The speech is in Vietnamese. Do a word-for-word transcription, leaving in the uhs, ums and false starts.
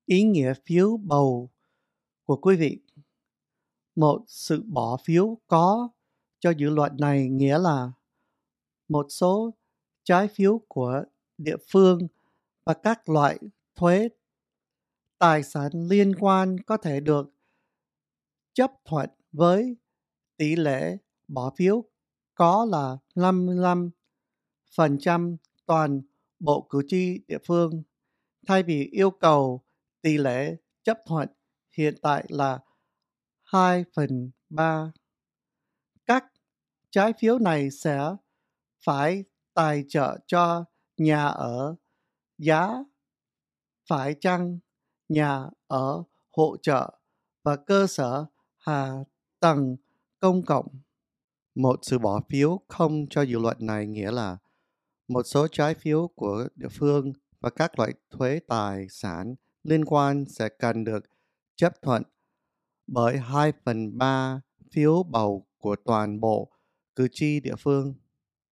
Ý nghĩa phiếu bầu của quý vị. Một sự bỏ phiếu có cho dự luật này nghĩa là một số trái phiếu của địa phương và các loại thuế tài sản liên quan có thể được chấp thuận với tỷ lệ bỏ phiếu có là năm mươi lăm phần trăm toàn bộ cử tri địa phương, thay vì yêu cầu tỷ lệ chấp thuận hiện tại là hai phần ba. Các trái phiếu này sẽ phải tài trợ cho nhà ở giá phải chăng, nhà ở hỗ trợ và cơ sở hạ tầng công cộng. Một sự bỏ phiếu không cho dự luật này nghĩa là một số trái phiếu của địa phương và các loại thuế tài sản liên quan sẽ cần được chấp thuận bởi hai phần ba phiếu bầu của toàn bộ cử tri địa phương.